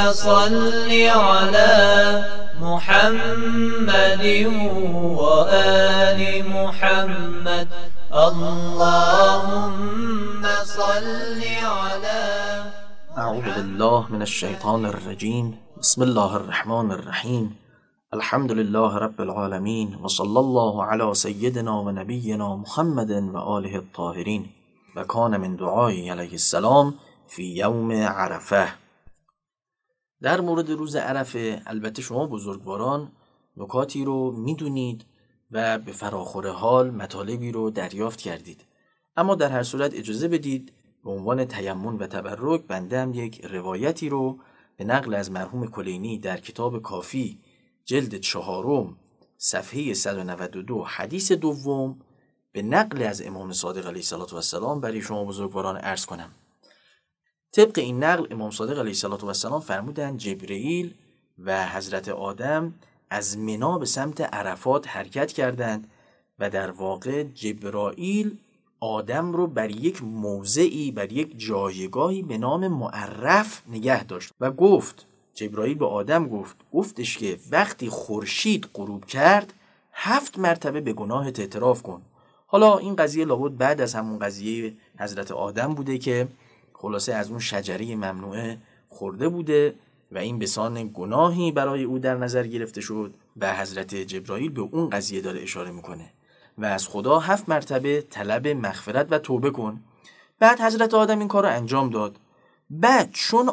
صل على محمد وآل محمد اللهم صل على. اعوذ بالله من الشیطان الرجیم. بسم الله الرحمن الرحیم. الحمد لله رب العالمین و صلی الله علی سیدنا و نبینا محمد و آله الطاهرین. و کان من دعای علیه السلام فی یوم عرفه. در مورد روز عرفه البته شما بزرگواران نکاتی رو میدونید و به فراخور حال مطالبی رو دریافت کردید، اما در هر صورت اجازه بدید به عنوان تیمم و تبرک بنده هم یک روایتی رو به نقل از مرحوم کلینی در کتاب کافی جلد 4 صفحه 192 حدیث دوم به نقل از امام صادق علیه السلام برای شما بزرگواران عرض کنم. طبق این نقل امام صادق علیه السلام فرمودند جبرئیل و حضرت آدم از منی به سمت عرفات حرکت کردند و در واقع جبرائیل آدم رو بر یک موضعی، بر یک جایگاهی به نام معرف نگه داشت و گفت، جبرائیل به آدم گفتش که وقتی خورشید غروب کرد 7 مرتبه به گناهت اعتراف کن. حالا این قضیه لابد بعد از همون قضیه حضرت آدم بوده که خلاصه از اون شجره ممنوعه خورده بوده و این بسان گناهی برای او در نظر گرفته شد و حضرت جبرائیل به اون قضیه داره اشاره میکنه و از خدا 7 مرتبه طلب مغفرت و توبه کن. بعد حضرت آدم این کار رو انجام داد. بعد چون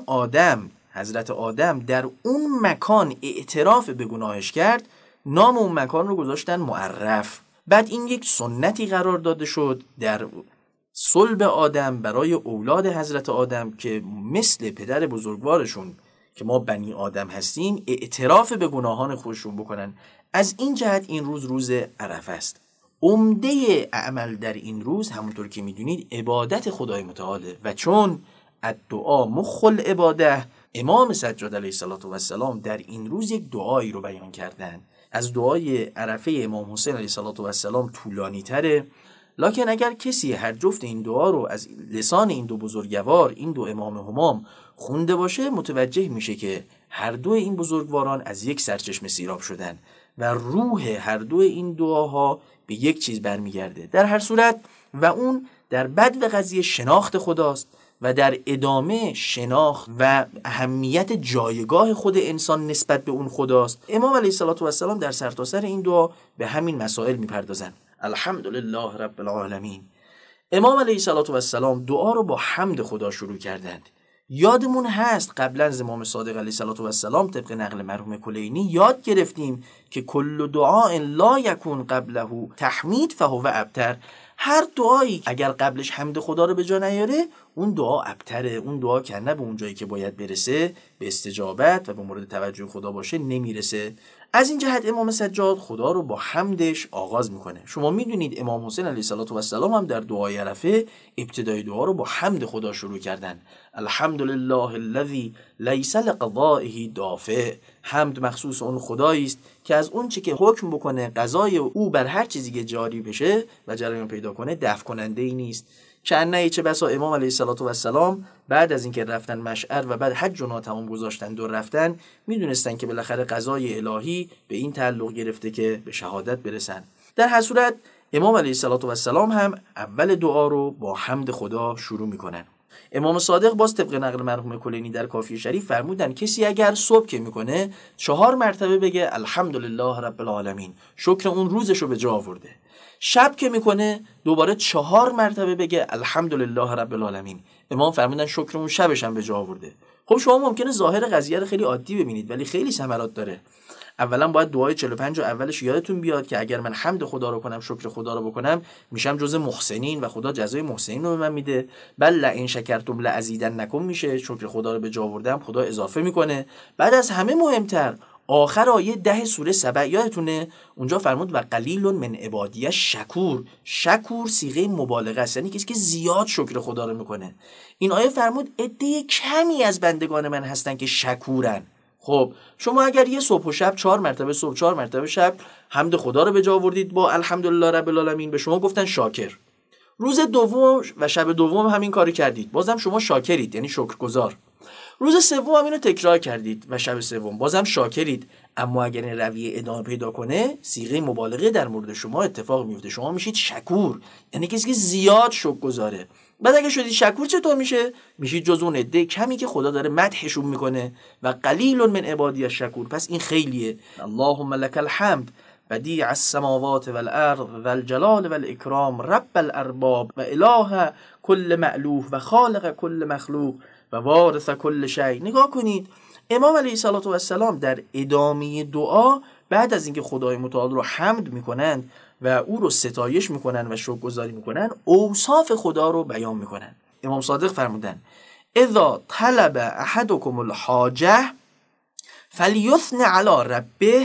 حضرت آدم در اون مکان اعتراف به گناهش کرد، نام اون مکان رو گذاشتن معرف. بعد این یک سنتی قرار داده شد در صلب آدم برای اولاد حضرت آدم که مثل پدر بزرگوارشون که ما بنی آدم هستیم اعتراف به گناهان خودشون بکنن. از این جهت این روز عرفه است. عمده عمل در این روز همونطور که میدونید عبادت خدای متعاله و چون الدعا مخ العباده، امام سجاد علیه السلام در این روز یک دعایی رو بیان کردن. از دعای عرفه امام حسین علیه السلام طولانی تره، لکن اگر کسی هر جفت این دعا رو از لسان این دو بزرگوار، این دو امام همام خونده باشه، متوجه میشه که هر دو این بزرگواران از یک سرچشمه سیراب شدن و روح هر دو این دعاها به یک چیز برمیگرده. در هر صورت و اون در بدو قضیه شناخت خداست و در ادامه شناخت و اهمیت جایگاه خود انسان نسبت به اون خداست. امام علیه السلام در سرتاسر این دعا به همین مسائل میپردازن. الحمدلله رب العالمین. امام علیه السلام دعا رو با حمد خدا شروع کردند. یادمون هست قبلا از امام صادق علیه السلام طبق نقل مرحوم کلینی یاد گرفتیم که کل دعاء لا یکون قبله تحمید فهو ابتر. هر دعایی اگر قبلش حمد خدا رو به جا نیاره اون دعا ابتره، اون دعا که نه به اون جایی که باید برسه به استجابت و به مورد توجه خدا باشه نمیرسه. از این جهت امام سجاد خدا رو با حمدش آغاز میکنه. شما میدونید امام حسین علیه السلام هم در دعای عرفه ابتدای دعا رو با حمد خدا شروع کردن. الحمدلله الذی لیس لقضائه دافع. حمد مخصوص اون خدایی است که از اون چی که حکم بکنه قضای او بر هر چیزی که جاری بشه و جریان پیدا کنه دفع کننده ای نیست. چه چه بسا امام علیه السلام بعد از اینکه رفتن مشعر و بعد حج و تمام گذاشتن دور رفتن، میدونستن که بالاخره قضای الهی به این تعلق گرفته که به شهادت برسن. در هر صورت امام علیه السلام هم اول دعا رو با حمد خدا شروع میکنن. امام صادق باز طبق نقل مرحوم کلینی در کافی شریف فرمودن کسی اگر صبح که میکنه 4 مرتبه بگه الحمدلله رب العالمین، شکر اون روزشو به جا آورده. شب که میکنه دوباره 4 مرتبه بگه الحمدلله رب العالمین، امام فرمودن شکر اون شبش هم به جا آورده. خب شما ممکنه ظاهر قضیه رو خیلی عادی ببینید ولی خیلی ثمرات داره. اولا باید دعای 45 رو اولش یادتون بیاد که اگر من حمد خدا رو کنم، شکر خدا رو بکنم، میشم جز محسنین و خدا جزای محسنین رو به من میده. بل لئن شکرتم لازیدنکم میشه، شکر خدا رو به جا آوردم خدا اضافه میکنه. بعد از همه مهمتر آخر آیه 10 سوره سبع یادتونه اونجا فرمود و قلیل من عبادی شکور. شکور صیغه مبالغه است، یعنی کسی که زیاد شکر خدا رو میکنه. این آیه فرمود عده کمی از بندگان من هستن که شکورن. خب شما اگر یه صبح و شب 4 مرتبه صبح 4 مرتبه شب حمد خدا رو به جا آوردید با الحمدلله رب العالمین، به شما گفتن شاکر. روز دوم و شب دوم همین کاری کردید، بازم شما شاکرید، یعنی شکرگزار. روز سوم هم اینو تکرار کردید و شب سوم بازم شاکرید، اما اگر این رویه ادامه پیدا کنه صیغه مبالغه در مورد شما اتفاق میفته، شما میشید شکور، یعنی کسی که زیاد شکرگزاره. بعد اگه شدید شکور چطور میشه؟ میشید جز اون عده کمی که خدا داره مدحشون میکنه و قلیل من عبادی الشکور. پس این خیلیه. اللهم لك الحمد بدیع السماوات والارض والجلال والاکرام رب الارباب و اله کل مألوف و خالق کل مخلوق و وارث کل شیء. نگاه کنید امام علیه السلام در ادامه دعا بعد از اینکه خدای متعال رو حمد میکنند و او رو ستایش میکنن و شکرگزاری میکنن، اوصاف خدا رو بیان میکنن. امام صادق فرمودن اذا طلب احدکم الحاجه فلیثن علی ربه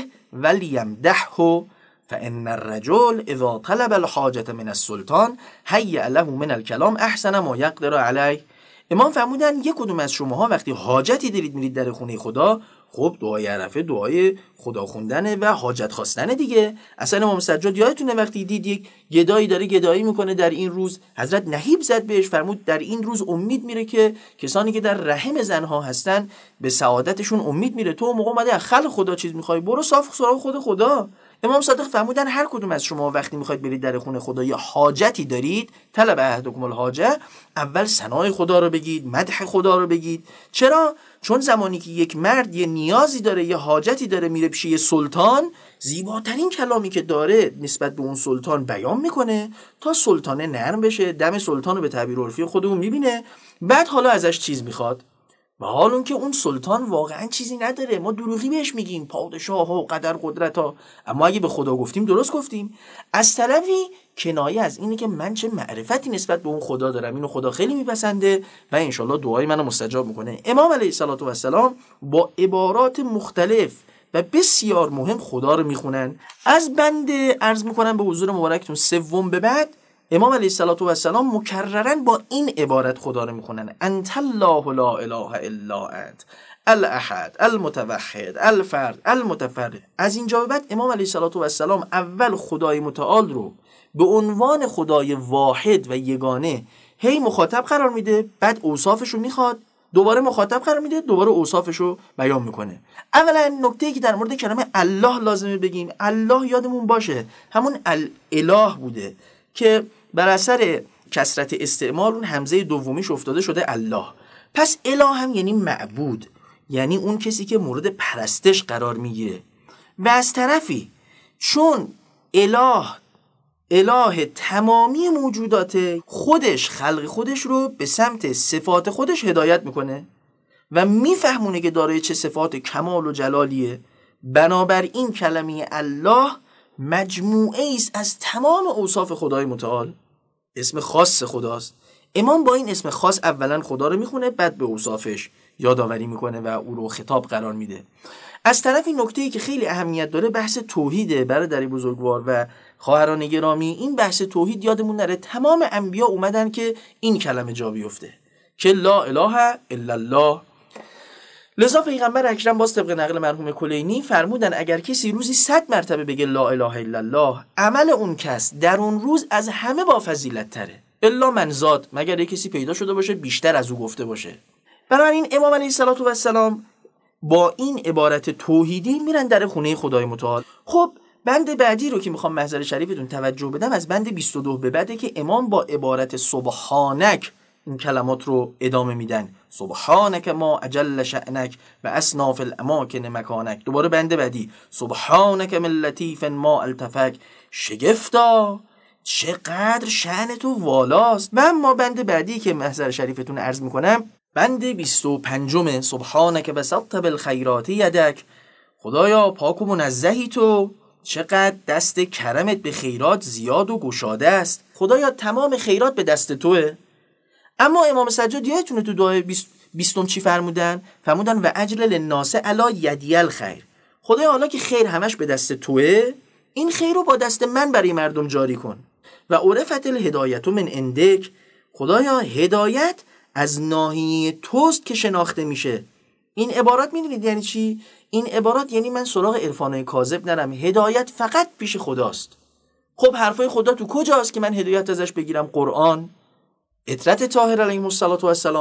ولیمدحه فان الرجل اذا طلب الحاجه من السلطان هیأ له من الکلام احسن ما یقدر علیه. امام فرمودن یک کدوم از شماها وقتی حاجتی دارید میرید در خونه خدا، خب دعای عرفه دعای خدا خوندنه و حاجت خواستنه دیگه. اصلا امام سجاد یادتونه وقتی دید یک گدایی داره گدایی میکنه در این روز، حضرت نهیب زد بهش، فرمود در این روز امید میره که کسانی که در رحم زنها هستن به سعادتشون امید میره، تو موقع اومده از خلق خدا چیز میخوای، برو صاف سراغ خود خدا. امام صادق فرمودن هر کدوم از شما وقتی میخواید برید در خونه خدا یا حاجتی دارید، طلب احدکم الحاجه، اول ثنای خدا رو بگید، مدح خدا رو بگید. چرا؟ چون زمانی که یک مرد یه نیازی داره، یه حاجتی داره، میره پیش یه سلطان، زیباترین کلامی که داره نسبت به اون سلطان بیان میکنه تا سلطانه نرم بشه، دم سلطان رو به تعبیر عرفی خودمون میبینه، بعد حالا ازش چیز میخواد. و حال اون که اون سلطان واقعا چیزی نداره، ما دروغی بهش میگیم پادشاه ها و قدر قدرت ها، اما اگه به خدا گفتیم درست گفتیم. از طرفی کنایه از اینه که من چه معرفتی نسبت به اون خدا دارم، اینو خدا خیلی میپسنده و انشالله دعای منو مستجاب میکنه. امام علیه السلام با عبارات مختلف و بسیار مهم خدا رو میخونن. از بنده عرض میکنم به حضور مبارکتون سوم به بعد امام علیه السلام مکررن با این عبارت خدا رو میخونن: انت الله لا اله الا انت الاحد المتوحد الفرد المتفرد. از اینجا به بعد امام علیه السلام اول خدای متعال رو به عنوان خدای واحد و یگانه هی مخاطب قرار میده، بعد اوصافش رو میخواد، دوباره مخاطب قرار میده، دوباره اوصافش رو بیان میکنه. اولا نکته‌ای که در مورد کلمه الله لازمه بگیم، الله یادمون باشه همون الاله بوده که بر اثر کثرت استعمال اون همزه دومیش افتاده شده الله. پس اله هم یعنی معبود، یعنی اون کسی که مورد پرستش قرار میگیره. و از طرفی چون اله تمامی موجودات، خودش خلق خودش رو به سمت صفات خودش هدایت میکنه و میفهمونه که دارای چه صفات کمال و جلالیه. بنابراین کلمه الله مجموعه است از تمام اوصاف خدای متعال، اسم خاص خداست. امام با این اسم خاص اولا خدا رو میخونه، بعد به اوصافش یادآوری میکنه و او رو خطاب قرار میده. از طرف این نکته‌ای که خیلی اهمیت داره بحث توحیده. برادر بزرگوار و خواهران گرامی، این بحث توحید یادمون نره تمام انبیا اومدن که این کلمه جا بیفته که لا اله الا الله. لذا پیغمبر اکرم باز طبق نقل مرحوم کلینی فرمودن اگر کسی روزی 100 مرتبه بگه لا اله الا الله، عمل اون کس در اون روز از همه با فضیلت تره، الا من زاد، مگر کسی پیدا شده باشه بیشتر از او گفته باشه. بنابراین امام علیه السلام با این عبارت توحیدی میرن در خونه خدای متعال. خب بند بعدی رو که میخوام محضر شریفتون توجه بدم از بند 22 به بعده که امام با عبارت سبحانک این کلمات رو ادامه میدن: سبحانک ما اجل شأنک و اصناف الاماکن مکانک. دوباره بند بعدی: سبحانک من لطیف ما التفک، شگفتا چقدر شأن تو والاست. و اما بند بعدی که محضر شریفتون عرض میکنم بند 25: سبحانک بسطت بالخیرات یدک، خدایا پاک و منزهی تو، چقدر دست کرمت به خیرات زیاد و گشاده است. خدایا تمام خیرات به دست توه. اما امام سجاد یادتونه تو دعای 20 چی فرمودن؟ فرمودن و اجل للناس علی یدی الخیر، خدایا حالا که خیر همش به دست توه، این خیر رو با دست من برای مردم جاری کن. و عرفت الهدایت من عندک، خدایا هدایت از ناحیه توست که شناخته میشه. این عبارات میدونید یعنی چی؟ این عبارات یعنی من سراغ عرفانای کاذب نرم، هدایت فقط پیش خداست. خب حرفای خدا تو کجاست که من هدایت ازش بگیرم؟ قرآن، اطرت طاهر علیهم السلام.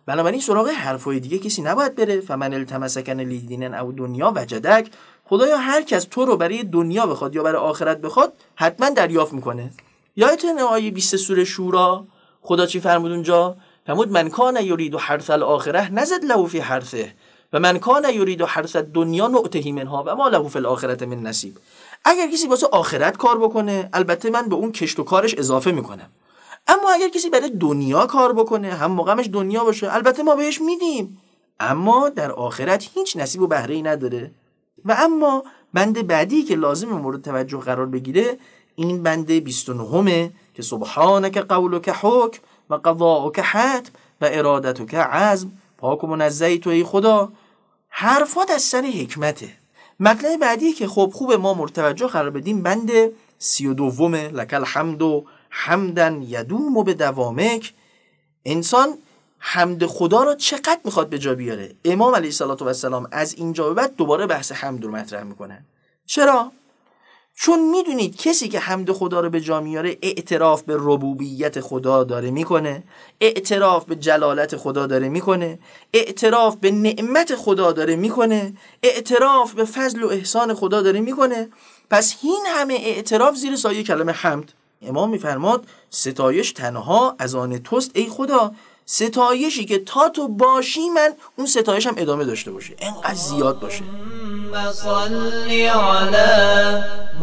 بنابراین سراغ حرفای دیگه کسی نباید بره. فمن التمسکن لیدین او دنیا وجدک، خدایا هر کس تو رو برای دنیا بخواد یا برای آخرت بخواد حتما دریافت میکنه. یادتونه آیه 20 سوره شورا خدا چی فرمود اونجا؟ فرمود من کان یرید حرث الاخره نزد له فی حرثه و من کان یرید حرث الدنیا نؤته منها و ما له فی الاخره من نصیب. اگر کسی واسه آخرت کار بکنه البته من به اون کشت و کارش اضافه میکنم، اما اگر کسی برای دنیا کار بکنه هم موقعش دنیا باشه البته ما بهش میدیم، اما در آخرت هیچ نصیب و بهره‌ای نداره. و اما بند بعدی که لازم مورد توجه قرار بگیره این بند 29 که سبحانک قولک حکم و قضاءک حتم و ارادتک عزم. پاک و منزهی تو ای خدا، حرفات از سر حکمته. مطلب بعدی که خوب ما مورد توجه قرار بدیم بند 32 لک الحمد حمدا یدوم بدوامک. انسان حمد خدا رو چقدر میخواد به جا بیاره؟ امام علیه السلام از اینجا به بعد دوباره بحث حمد رو مطرح میکنن. چرا؟ چون میدونید کسی که حمد خدا رو به جا میاره اعتراف به ربوبیت خدا داره میکنه، اعتراف به جلالت خدا داره میکنه، اعتراف به نعمت خدا داره میکنه، اعتراف به فضل و احسان خدا داره میکنه. پس این همه اعتراف زیر سایه کلمه حمد. امام میفرماد ستایش تنها از آن توست ای خدا، ستایشی که تا تو باشی من اون ستایش هم ادامه داشته باشه، انقدر زیاد باشه. صلی علی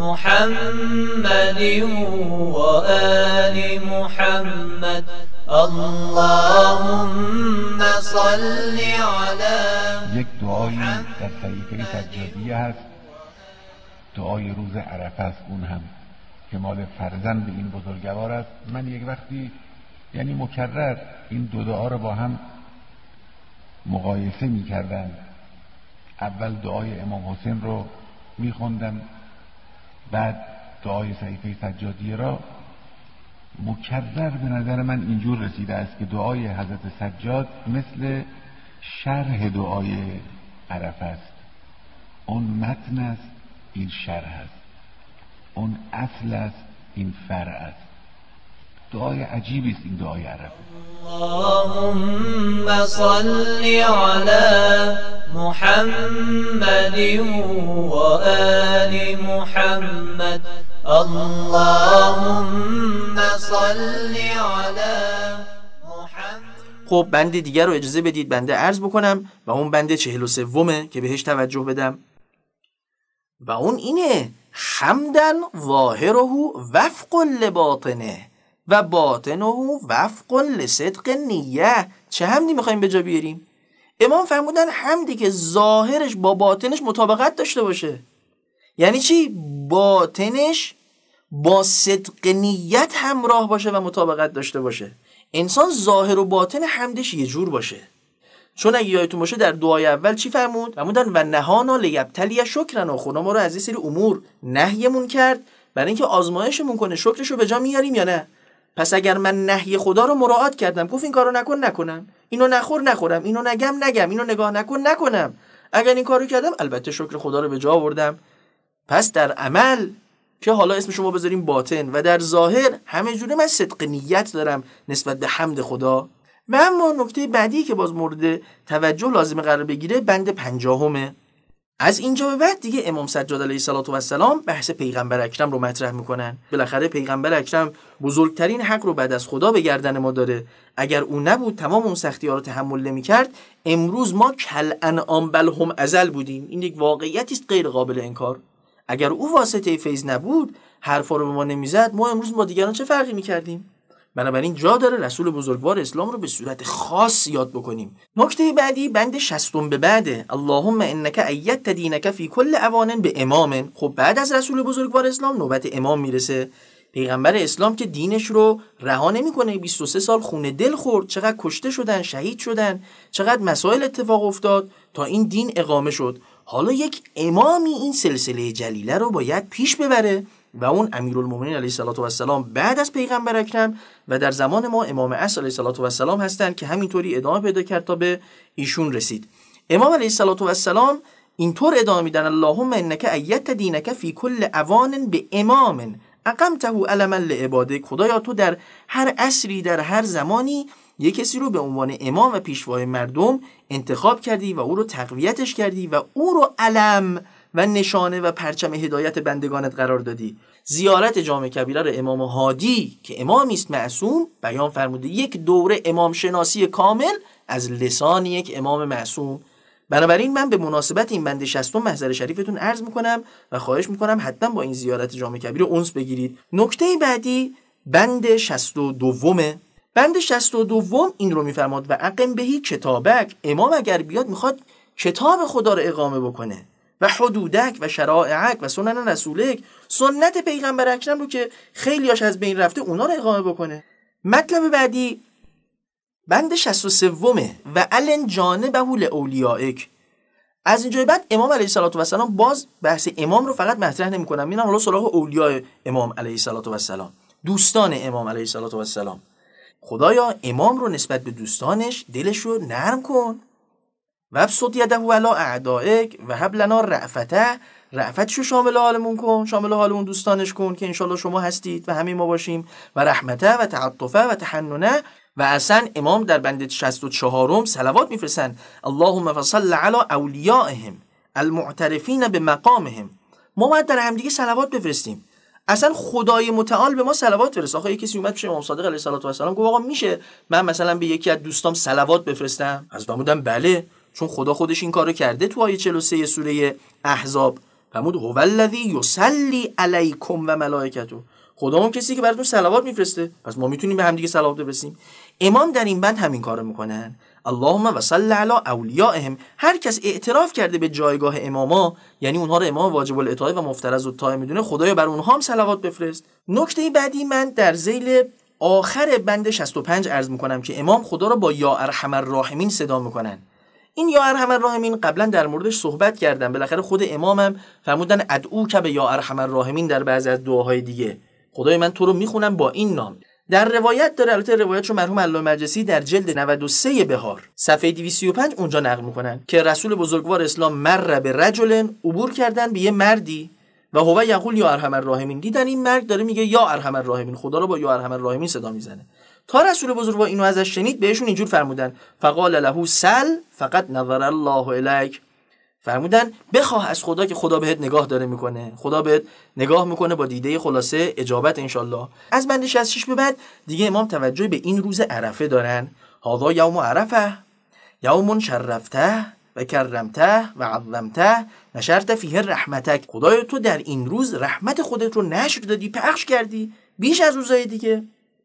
محمد و آل محمد اللهم صلی علی. یک دعایی در صحیفه سجادیه هست، دعای روز عرفه است، اون هم که مال فرزند این بزرگوار است. من یک وقتی یعنی مکرر این دو دعا رو با هم مقایسه می کردم. اول دعای امام حسین رو می خوندم، بعد دعای صحیفه سجادیه را. مکرر به نظر من اینجور رسیده است که دعای حضرت سجاد مثل شرح دعای عرفه است. اون متن است، این شرح است. اون اصل است، این فرع است. دعای عجیبی است این دعای عرفه. اللهم صل علی محمد و آل محمد اللهم صل علی محمد. خب بند دیگر رو اجازه بدید بنده عرض بکنم و اون بند 43 که بهش توجه بدم و اون اینه: حمدن ظاهره وفق لباطنه و باطنه وفق لصدق نیه. چه حمدی میخوایم به جا بیاریم؟ امام فرمودن حمدی که ظاهرش با باطنش مطابقت داشته باشه. یعنی چی؟ باطنش با صدق نیت همراه باشه و مطابقت داشته باشه. انسان ظاهر و باطن حمدش یه جور باشه. چون اگه یادتون باشه در دعای اول چی فرمودن و نهانا لیبتلی شکرنا، خدا ما رو از این سری امور نهیمون کرد برای اینکه آزمایشمون کنه شکرشو به جا میاریم یا نه. پس اگر من نهی خدا رو مراعات کردم، گفت این کارو نکنم، اینو نخورم، اینو نگم، اینو نگاه نکنم، اگر این کارو کردم البته شکر خدا رو به جا آوردم. پس در عمل که حالا اسمشو ما بذاریم باطن و در ظاهر همه جوره من صدق نیت دارم نسبت به حمد خدا. و اما نکته بعدی که باز مورد توجه لازم قرار بگیره بند 50. از اینجا به بعد دیگه امام سجاد علیه السلام بحث پیغمبر اکرم رو مطرح میکنن. بالاخره پیغمبر اکرم بزرگترین حق رو بعد از خدا به گردن ما داره. اگر اون نبود تمام اون سختی‌ها رو تحمل نمی‌کرد، امروز ما کل انعام بل هم اضل بودیم. این یک واقعیتی است غیر قابل انکار. اگر او واسطه فیض نبود، حرفا رو به ما نمیزد، ما امروز با دیگران چه فرقی می‌کردیم؟ بنابراین جا داره رسول بزرگوار اسلام رو به صورت خاص یاد بکنیم. نکته بعدی بند 60 به بعده: اللهم انک ایدت دینک فی کل اوان به امام. خب بعد از رسول بزرگوار اسلام نوبت امام میرسه. پیغمبر اسلام که دینش رو رها نمیکنه، 23 سال خون دل خورد، چقدر کشته شدن، شهید شدن، چقدر مسائل اتفاق افتاد تا این دین اقامه شد. حالا یک امامی این سلسله جلیله رو باید پیش ببره و اون امیرالمومنین علیه السلام بعد از پیغمبر اکرم و در زمان ما امام عصر علیه السلام هستند که همینطوری ادامه پیدا کرد تا به ایشون رسید. امام علیه السلام اینطور ادامه میدن: اللهم انک ایدت دینک فی کل اوان به امام اقمته علما لعبادک. خدایا تو در هر عصری، در هر زمانی یک کسی رو به عنوان امام و پیشوای مردم انتخاب کردی و او رو تقویتش کردی و او رو علم و نشانه و پرچم هدایت بندگانت قرار دادی. زیارت جامع کبیره رو امام هادی که امامی است معصوم بیان فرموده، یک دوره امام شناسی کامل از لسان یک امام معصوم. بنابراین من به مناسبت این بند 60 محضر شریفتون عرض میکنم و خواهش میکنم حتما با این زیارت جامع کبیره انس بگیرید. نکته بعدی بند 62. بند 62 این رو میفرماد و اقم بهی کتابک، امام اگر بیاد میخواد کتاب خدا رو اقامه بکنه و حدودک و شرائعک و سنن رسولک، سنت پیغمبر اکرم رو که خیلیاش از بین رفته اونا رو اقامه بکنه. مطلب بعدی بند 63 و علن جانبه لاولیائک. از اینجای بعد امام علیه السلام باز بحث امام رو فقط مطرح نمی‌کنم، میرم حالا سراغ اولیاء امام علیه السلام، دوستان امام علیه السلام. خدایا امام رو نسبت به دوستانش دلش رو نرم کن. وابسط یده علی اعدائک و هب لنا رأفتشو شامل حالمون کن، شامل حال اون دوستانش کن که انشالله شما هستید و همه ما باشیم، و رحمته و تعطفه و تحننه. و اصلا امام در بند 64 صلوات میفرستن اللهم فصل علی اولیائهم المعترفین به مقامهم. ما باید در همدیگه صلوات بفرستیم. اصلا خدای متعال به ما صلوات فرست. آخه یکی اومد پیش امام صادق علیه السلام گفت آقا میشه من مثلا به یکی از دوستام صلوات بفرستم؟ از فرمودن بله، چون خدا خودش این کارو کرده تو آیه 43 سوره احزاب. فرمود هو الذی یصلی علیکم و ملائکته، خدا اون کسی که براتون صلوات میفرسته، پس ما میتونیم به هم دیگه صلوات بفرستیم. امام در این بند همین کارو میکنن. اللهم وصل علی اولیائهم، هر کس اعتراف کرده به جایگاه اماما، یعنی اونها رو امام واجب الاطاعه و مفترض الطاعه میدونه، خدایا بر اونها هم صلوات بفرست. نکته بعدی من در ذیل آخر بند 65 عرض میکنم که امام خدا رو با یا ارحم الراحمین صدا میکنن. این یا ارحم الراحمین قبلا در موردش صحبت کردم، بالاخره خود امامم فرمودن ادعوک به یا ارحم الراحمین در بعضی از دعاهای دیگه، خدای من تو رو میخونم با این نام. در روایت داره، البته روایتشو مرحوم علامه مجلسی در جلد 93 بهار صفحه 235 اونجا نقل میکنن که رسول بزرگوار اسلام مر به رجل، عبور کردن به یه مردی و هو یقول یا ارحم الراحمین، دیدن این مرد داره میگه یا ارحم الراحمین، خدا رو با یا ارحم الراحمین صدا میزنه. تا رسول بزرگوار اینو ازش شنید بهشون اینجور فرمودن فقال له سل فقط نظر الله الیک، فرمودن بخواه از خدا که خدا بهت نگاه داره میکنه، خدا بهت نگاه میکنه با دیده خلاصه اجابت انشالله. از بند 66 به بعد دیگه امام توجه به این روز عرفه دارن. هذا یوم عرفه یوم شرفته و کرمته و عظمته نشرت فیه رحمتک، خدای تو در این روز رحمت خودت رو نشر دادی، پخش کردی بیش از روزهای دیگه.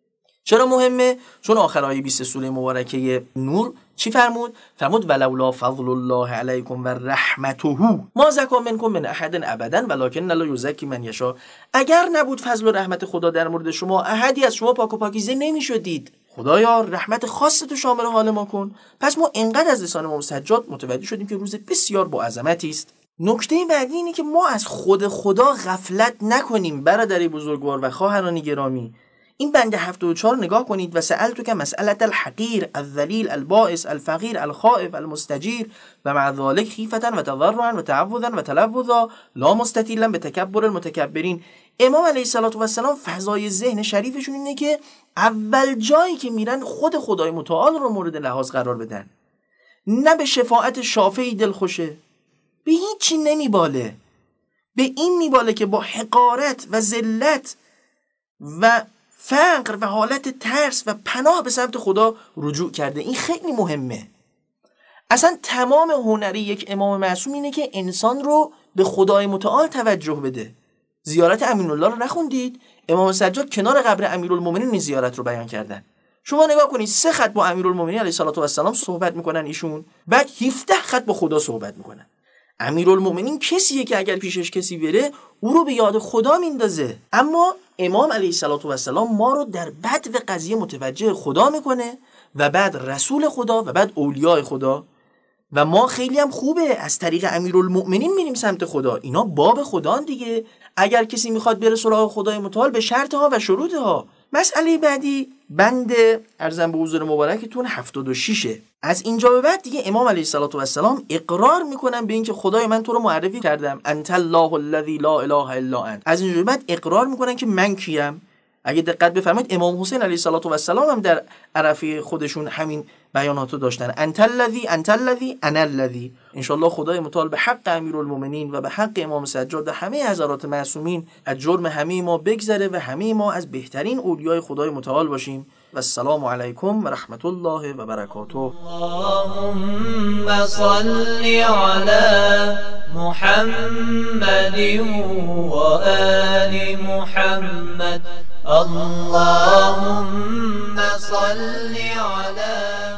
چرا مهمه؟ چون آخر آیه 20 سوره مبارکه نور چی فرمود؟ فرمود ولولا فضل الله علیکم و رحمته ما زکا منکم من احد ابدا ولکن الله یزکی من یشاء. اگر نبود فضل و رحمت خدا در مورد شما، احدی از شما پاک و پاکیزه نمیشدید. خدایا رحمت خاصت رو شامل حال ما کن. پس ما انقدر از لسان امام سجاد متوجه شدیم که روز بسیار با عظمتی است. نکته بعدی اینه که ما از خود خدا غفلت نکنیم. برادری بزرگوار و خواهران گرامی، این بند 74 نگاه کنید و سألتو که مسئلت الحقیر الذلیل البائس الفقیر الخائف المستجیر و مع ذلک خیفتا و تضرعا و تعوذا و تلوذا لا مستطیلا به تکبر المتکبرین. امام علیه السلام فضای ذهن شریفشون اینه که اول جایی که میرن خود خدای متعال رو مورد لحاظ قرار بدن، نه به شفاعت شافعی دلخوشه، به هیچی نمیباله، به این میباله که با حقارت و ذلت و فقر و حالت ترس و پناه به سمت خدا رجوع کرده. این خیلی مهمه. اصلا تمام هنری یک امام معصوم اینه که انسان رو به خدای متعال توجه بده. زیارت امینالله رو نخوندید؟ امام سجاد کنار قبر امیرالمومنین این زیارت رو بیان کردن. شما نگاه کنید 3 خط با امیرالمومنین علیه السلام صحبت میکنن ایشون، بعد 17 خط با خدا صحبت میکنن. امیرالمومنین کسیه که اگر پیشش کسی بره او رو به یاد خدا میندازه، اما امام علیه السلام ما رو در بدو قضیه متوجه خدا میکنه و بعد رسول خدا و بعد اولیاء خدا. و ما خیلی هم خوبه از طریق امیرالمومنین میریم سمت خدا. اینا باب خدا دیگه. اگر کسی میخواد بره سراغ خدای متعال به شرطها و شروطها. مسئله بعدی بند ارزم به حضور مبارکتون 76. از اینجا به بعد دیگه امام علیه السلام اقرار میکنن به اینکه خدای من تو رو معرفی کردم، انت الله الذی لا اله الا انت. از اینجا به بعد اقرار میکنن که من کیم. اگه دقت بفرمایید امام حسین علیه السلام هم در عرفه خودشون همین بیاناتو داشتن. انت الذی انا الذی. انشالله خدای متعال به حق امیرالمومنین و به حق امام سجاد و همه حضرات معصومین از جرم همه ما بگذره و همه ما از بهترین اولیای خدای متعال باشیم. و السلام علیکم و رحمت الله و برکاته. اللهم صل علی محمد و آل محمد. اللهم صل علی